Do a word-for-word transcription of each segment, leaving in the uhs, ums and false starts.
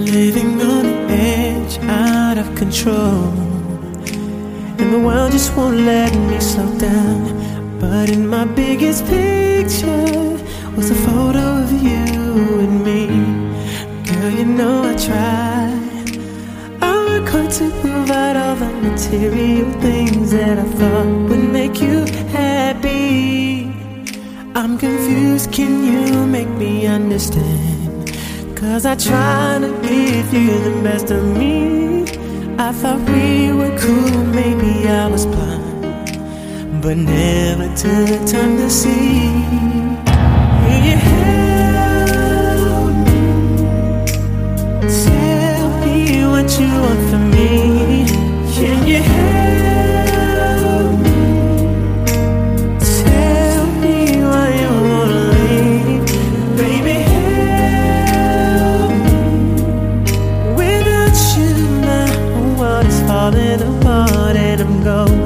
Living on the edge, out of control, and the world just won't let me slow down. But in my biggest picture was a photo of you and me. Girl, you know I tried. I work hard to provide all the material things that I thought would make you happy. I'm confused, can you make me understand? Cause I try to give you the best of me. I thought we were cool, maybe I was blind, but never took time to see. Will you help me? Tell me what you want from me. Can you help me? Tell me why you wanna leave. Baby, help me. Without you, my whole world is falling apart, and I'm going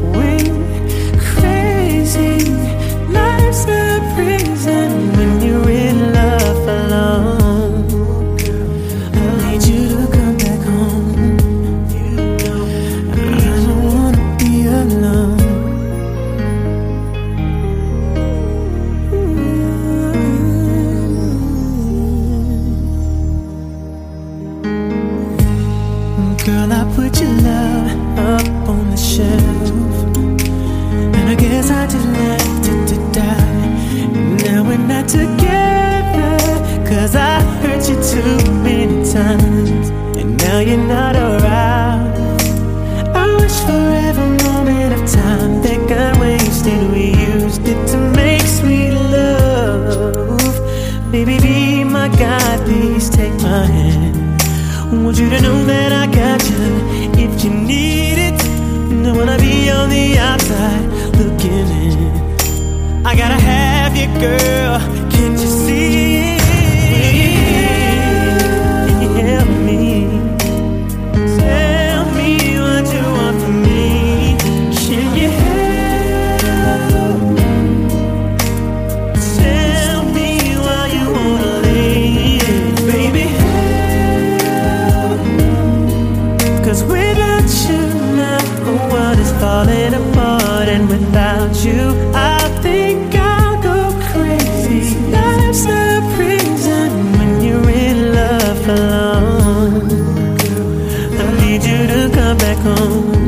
crazy. Life's a prison when you're in love alone. I need you to come back home. I don't wanna be alone. Girl, I put your love up on the shelf, and I guess I just left it to die. Now we're not together, cause I hurt you too many times, and now you're not around. I wish for every moment of time that got wasted, we used it to make sweet love. Baby, be my guide, please take my hand. I want you to know that I got you if you need it. Don't wanna be on the outside looking in. I gotta have you, girl. Can't you see it? Can you help me? Tell me what you want from me. Can you help me? Tell me why you wanna leave, baby. Cause without you now, the world is falling apart, and without you, I think I'll go crazy. Life's a prison when you're in love alone. I need you to come back home.